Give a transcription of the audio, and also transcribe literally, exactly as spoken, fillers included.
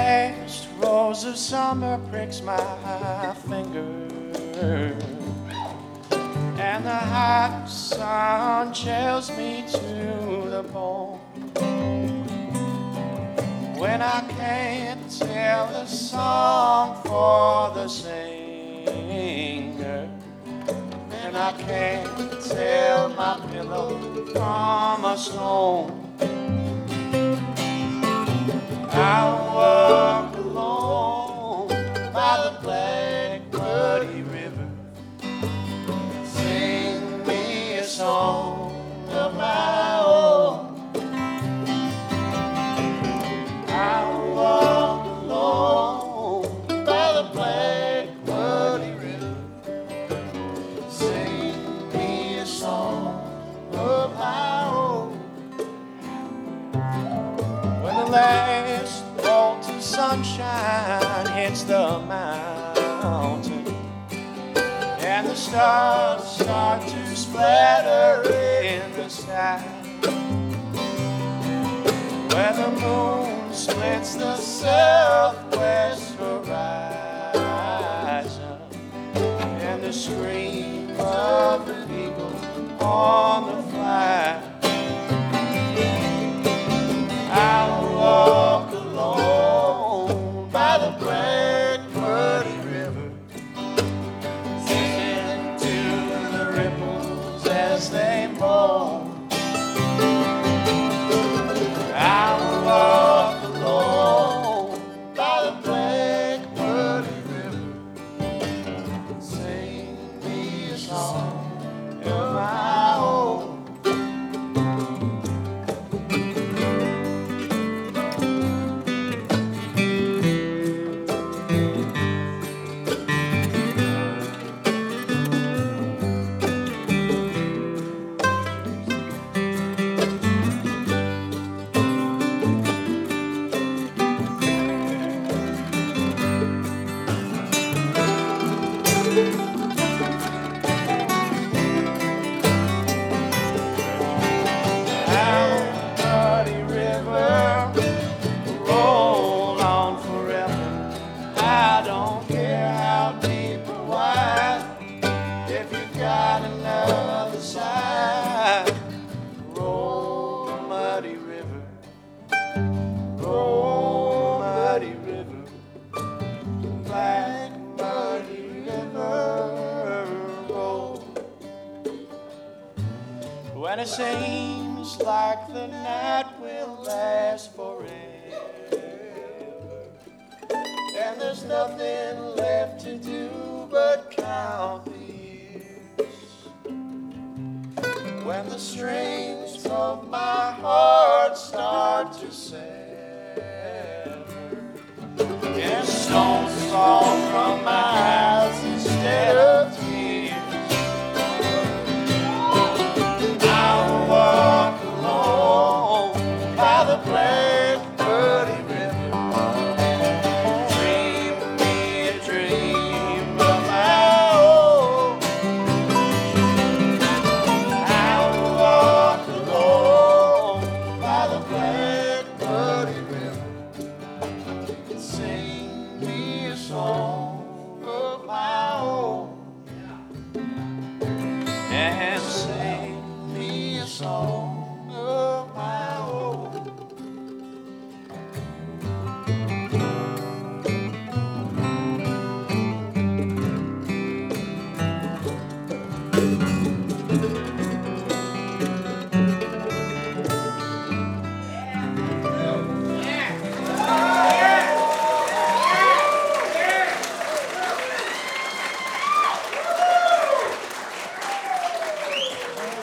last rose of summer pricks my finger, and the hot sun chills me to the bone. When I can't tell the song for the singer, and I can't tell my pillow from a stone, I walk alone by the black muddy river. Sing me a song of my own. I walk alone by the black muddy river. Sing me a song of my own. When the last bolt of sunshine hits the mountain, and the stars start to splatter in the sky, where the moon splits the southwest horizon, and the scream of the eagle on the fly, I'll walk alone by the black muddy river, listening to the ripples as they moan. I'll walk alone by the black muddy river, sing me a song of my own. Another side, roll muddy river, roll muddy river, black muddy river, roll. When it seems like the night will last forever, and there's nothing left to do but count the when the strings of my heart start to sever, and stones fall from my eyes instead of tears, I'll walk alone by the black muddy river, dream me a dream of my own. Sing me a song of my own, and sing me a song